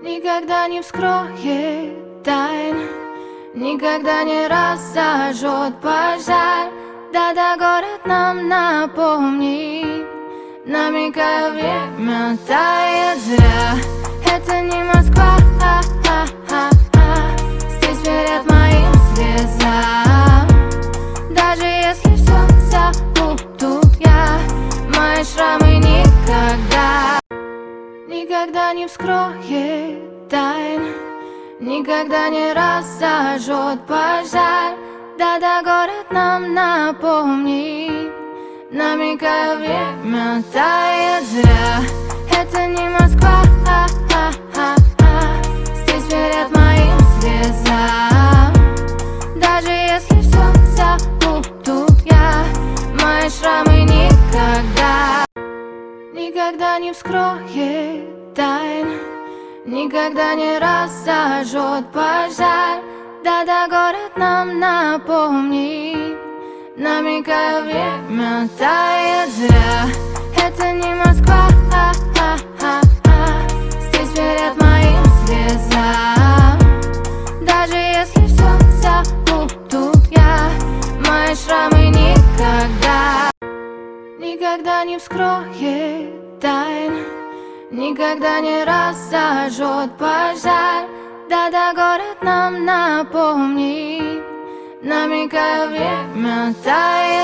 Никогда не вскроет тайн, никогда не разожжет пожар. Да-да, город нам напомнит, намекая, время тает зря. Это не Москва, здесь верят моим слезам. Даже если все забуду я, мои шрамы никогда не вскроет тайн, никогда не разожжет пожар. Да-да, город нам напомнит, намекая, время тает зря. Это не Москва, здесь верят моим слезам. Даже если все забуду я, мои шрамы никогда не вскроет тайн, никогда не разожжет пожар. Да-да, город нам напомнит, намекая, время тает зря. Это не Москва, здесь верят моим слезам. Даже если все забуду я, мои шрамы никогда не вскроет тайн, никогда не разожжет пожар. Да-да, город нам напомнит, намекая, время тает.